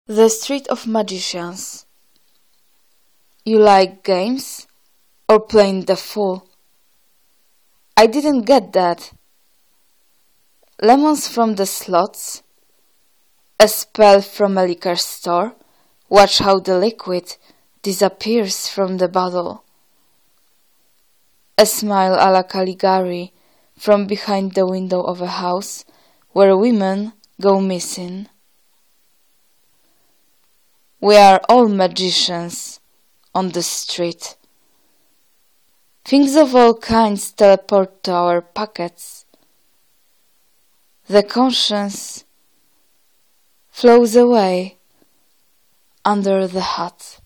The Street of Magicians. You like games? Or playing the fool? I didn't get that. Lemons from the slots? A spell from a liquor store? Watch how the liquid disappears from the bottle. A smile a la Caligari from behind the window of a house where women go missing. We are all magicians on the street. Things of all kinds teleport to our pockets. The conscience flows away under the hat.